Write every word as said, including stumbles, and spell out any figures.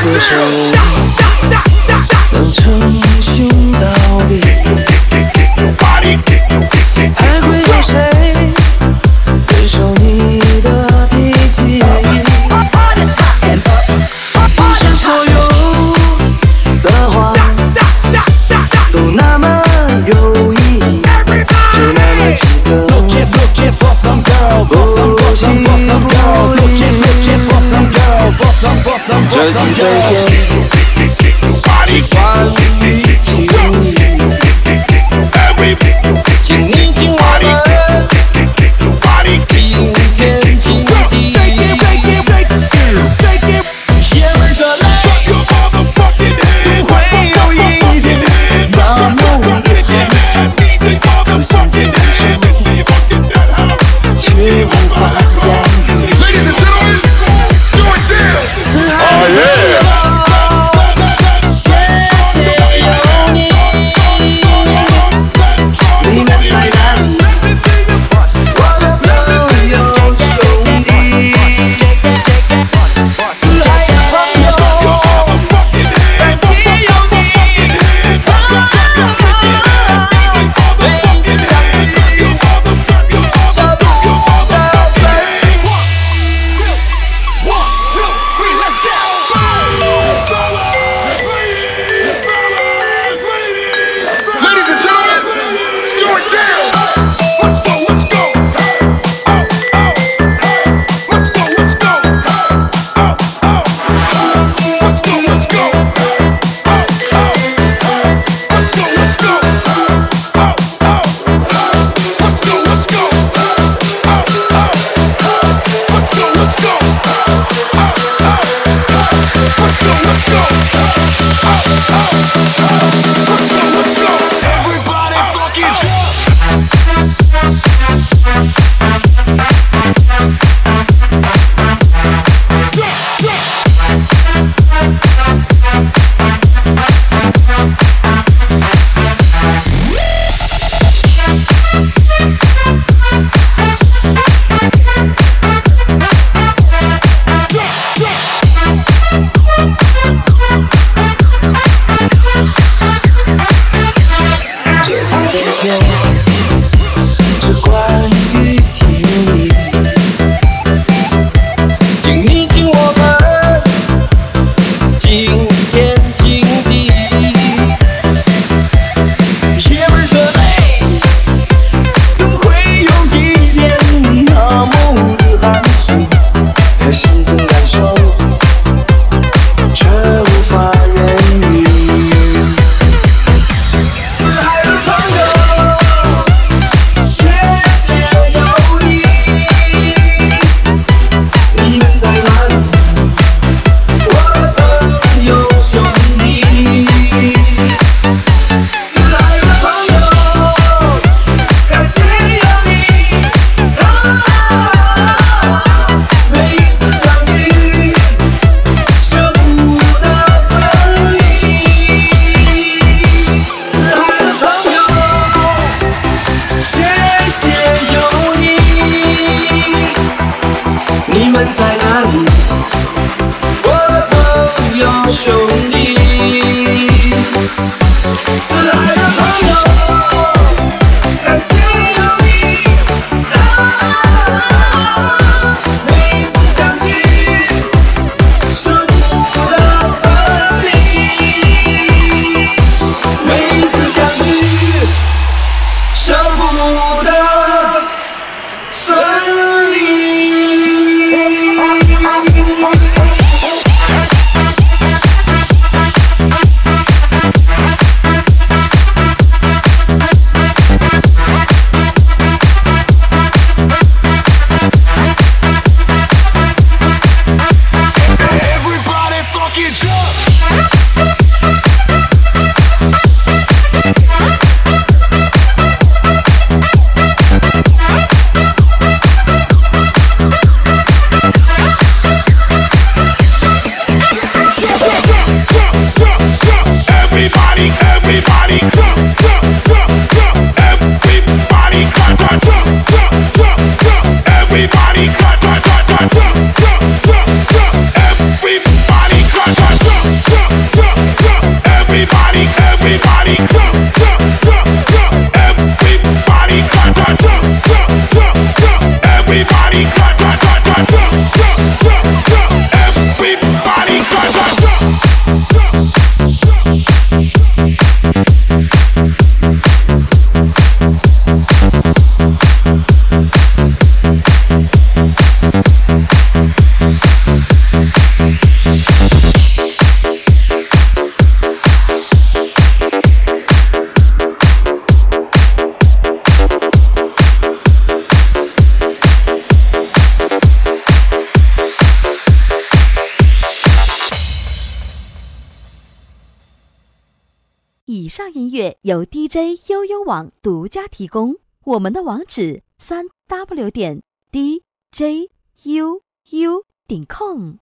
多少能称兄道弟，还会有谁忍受你的脾气？不是所有的话都那么有意义，就那么几个不惜不理。这几杯天只关于情谊，请你敬我们今天今地。爷们的泪总会有一点麻木的眼神，可心的眼神却无法言语。四海的朋友，谢谢有你，你们在哪里？我的朋友兄弟。四海的朋友，感谢有你，每次相聚，舍不得分离。 Ladies and gentlemen, it's going down. Let's go, let's go. Oh, oh, oh. Let's go, let's go. Oh, oh, oh. Let's go, let's go. Oh, oh, oh. Let's go, let's go. Oh, oh. Let's go, let's go. Oh, oh. Let's go, let's go. Oh, oh. Let's go, let's go. Oh, oh. Let's go, let's go. Everybody fucking jump. 这几杯酒只关于情谊，请你敬我们今天今地。爷们的泪总会有一点麻木的含蓄，可心中感受却无法言语。四海的朋友，谢谢有你，你们在哪里？我的朋友兄弟。四海的朋友，感谢有你，每一次相聚，舍不得分离。四海的朋友，谢谢有你，你们在哪里？我的朋友兄弟。四海的朋友，感谢有你，每一次相聚，舍不得分离。每一次相聚，舍不得分离。 Everybody fucking jump. Everybody, everybody, jump, jump, jump, jump. Everybody, clap, clap, jump, jump, jump, jump. Everybody, clap, clap, clap, clap, jump, jump, jump, jump. Everybody, clap, clap, jump. 以上音乐由 D J 悠悠网独家提供，我们的网址三 w 点 d j u u 点 com。